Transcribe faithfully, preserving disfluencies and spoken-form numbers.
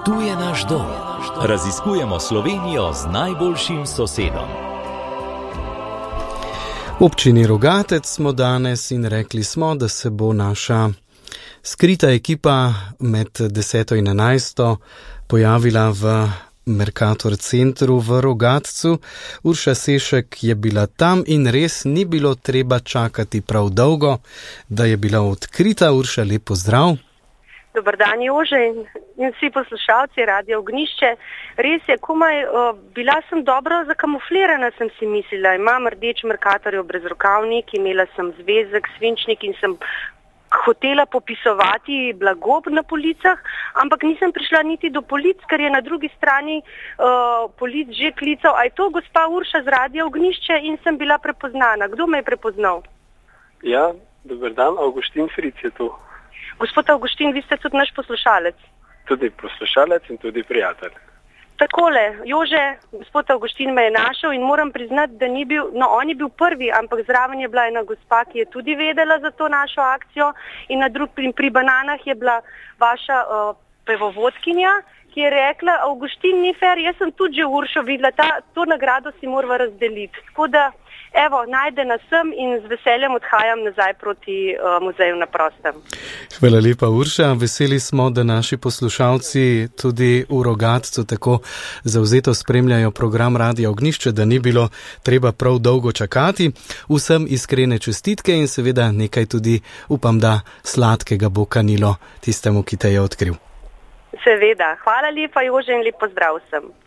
Tu je naš dom. Raziskujemo Slovenijo z najboljšim sosedom. V občini Rogatec smo danes in rekli smo, da se bo naša skrita ekipa med deseto in enajsto pojavila v Mercator centru v Rogatcu. Urša Sešek je bila tam in res ni bilo treba čakati prav dolgo, da je bila odkrita. Urša, lep pozdrav. Dobar dan, Jože in vsi poslušalci Radia Ognjišče. Res je, komaj, uh, bila sem dobro zakamuflirana, sem si mislila. Imam rdeč Mercatorjev brezrokavnik, imela sem zvezek, svinčnik in sem hotela popisovati blago na policah, ampak nisem prišla niti do polic, ker je na drugi strani uh, polic že klical, a je to gospa Urša z Radia Ognjišče, in sem bila prepoznana. Kdo me je prepoznal? Ja, dober dan, Avguštin Fric je tu. Gospod Avguštin, vi ste tudi naš poslušalec. Tudi poslušalec in tudi prijatelj. Takole, Jože, gospod Avguštin me je našel in moram priznati, da ni bil, no on je bil prvi, ampak zraven je bila ena gospa, ki je tudi vedela za to našo akcijo, in na drug, pri, pri bananah je bila vaša uh, pevovodkinja, ki je rekla, Avguštin, ni fer, jaz sem tudi že Uršo videla, ta, to nagrado si morava razdeliti. Tako da, evo, najde nas sem in z veseljem odhajam nazaj proti uh, muzeju na prostem. Hvala lepa, Urša. Veseli smo, da naši poslušalci tudi v Rogatcu tako zavzeto spremljajo program Radia Ognjišče, da ni bilo treba prav dolgo čakati. Vsem iskrene čestitke in seveda nekaj tudi, upam, da sladkega bo kanilo tistemu, ki te je odkril. Seveda. Hvala lepa, Jože, in lep pozdrav vsem.